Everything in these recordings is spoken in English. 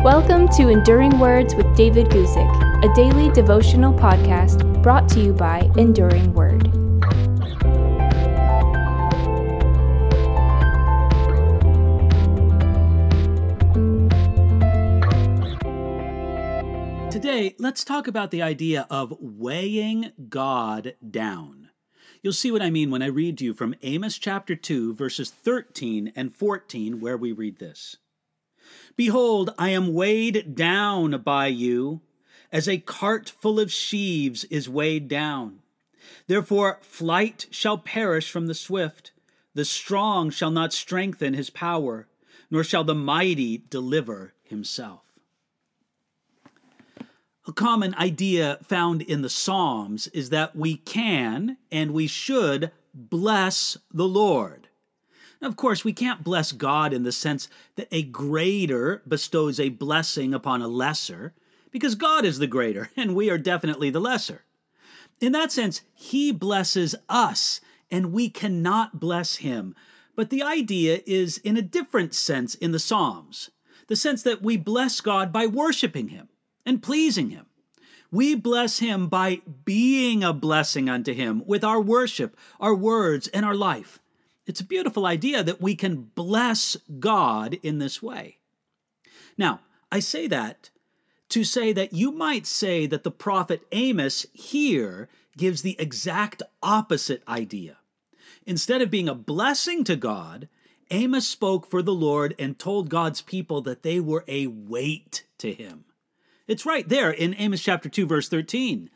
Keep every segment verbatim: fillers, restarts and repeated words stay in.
Welcome to Enduring Words with David Guzik, a daily devotional podcast brought to you by Enduring Word. Today, let's talk about the idea of weighing God down. You'll see what I mean when I read to you from Amos chapter two, verses thirteen and fourteen, where we read this. Behold, I am weighed down by you, as a cart full of sheaves is weighed down. Therefore flight shall perish from the swift, the strong shall not strengthen his power, nor shall the mighty deliver himself. A common idea found in the Psalms is that we can and we should bless the Lord. Now, of course, we can't bless God in the sense that a greater bestows a blessing upon a lesser, because God is the greater and we are definitely the lesser. In that sense, He blesses us and we cannot bless Him. But the idea is in a different sense in the Psalms, the sense that we bless God by worshiping Him and pleasing Him. We bless Him by being a blessing unto Him with our worship, our words, and our life. It's a beautiful idea that we can bless God in this way. Now, I say that to say that you might say that the prophet Amos here gives the exact opposite idea. Instead of being a blessing to God, Amos spoke for the Lord and told God's people that they were a weight to Him. It's right there in Amos chapter two, verse thirteen.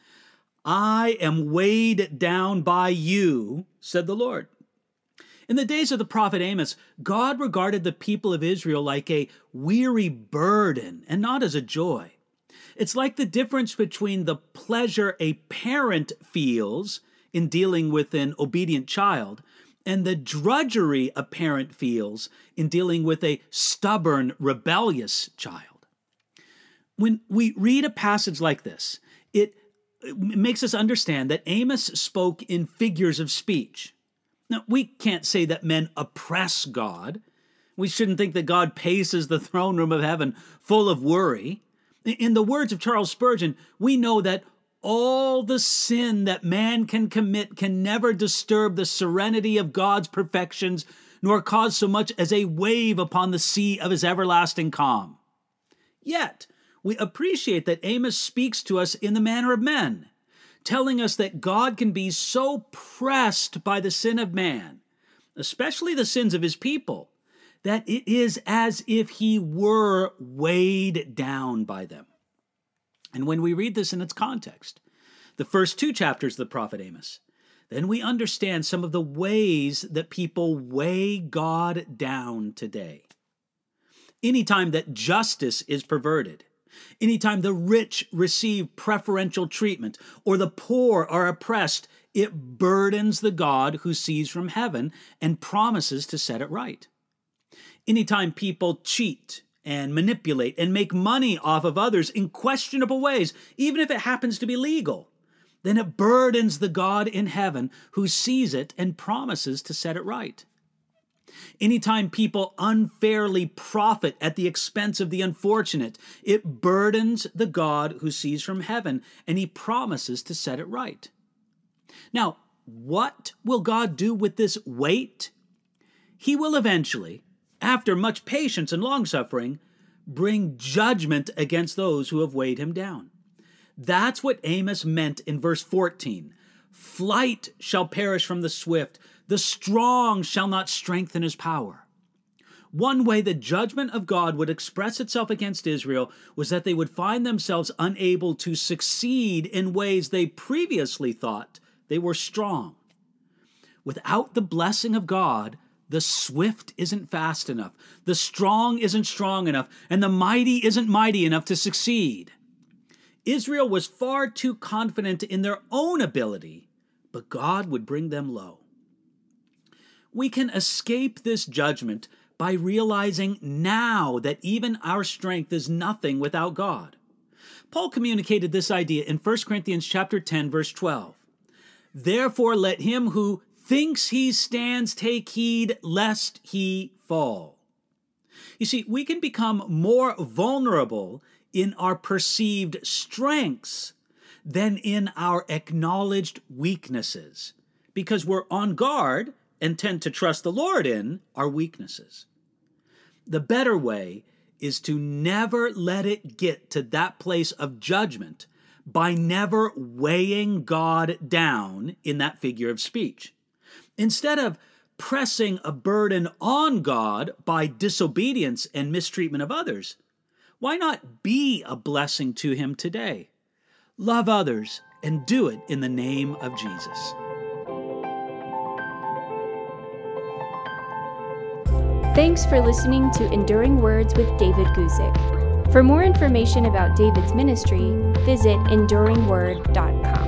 I am weighed down by you, said the Lord. In the days of the prophet Amos, God regarded the people of Israel like a weary burden and not as a joy. It's like the difference between the pleasure a parent feels in dealing with an obedient child and the drudgery a parent feels in dealing with a stubborn, rebellious child. When we read a passage like this, it makes us understand that Amos spoke in figures of speech. Now, we can't say that men oppress God. We shouldn't think that God paces the throne room of heaven full of worry. In the words of Charles Spurgeon, we know that all the sin that man can commit can never disturb the serenity of God's perfections, nor cause so much as a wave upon the sea of His everlasting calm. Yet, we appreciate that Amos speaks to us in the manner of men, telling us that God can be so pressed by the sin of man, especially the sins of His people, that it is as if He were weighed down by them. And when we read this in its context, the first two chapters of the prophet Amos, then we understand some of the ways that people weigh God down today. Anytime that justice is perverted, anytime the rich receive preferential treatment or the poor are oppressed, it burdens the God who sees from heaven and promises to set it right. Anytime people cheat and manipulate and make money off of others in questionable ways, even if it happens to be legal, then it burdens the God in heaven who sees it and promises to set it right. Anytime people unfairly profit at the expense of the unfortunate, it burdens the God who sees from heaven, and He promises to set it right. Now, what will God do with this weight? He will eventually, after much patience and long-suffering, bring judgment against those who have weighed Him down. That's what Amos meant in verse fourteen. Flight shall perish from the swift, the strong shall not strengthen his power. One way the judgment of God would express itself against Israel was that they would find themselves unable to succeed in ways they previously thought they were strong. Without the blessing of God, the swift isn't fast enough, the strong isn't strong enough, and the mighty isn't mighty enough to succeed. Israel was far too confident in their own ability, but God would bring them low. We can escape this judgment by realizing now that even our strength is nothing without God. Paul communicated this idea in First Corinthians chapter ten, verse twelve. Therefore let him who thinks he stands take heed lest he fall. You see, we can become more vulnerable in our perceived strengths than in our acknowledged weaknesses, because we're on guard and tend to trust the Lord in our weaknesses. The better way is to never let it get to that place of judgment by never weighing God down in that figure of speech. Instead of pressing a burden on God by disobedience and mistreatment of others, why not be a blessing to Him today? Love others and do it in the name of Jesus. Thanks for listening to Enduring Words with David Guzik. For more information about David's ministry, visit enduring word dot com.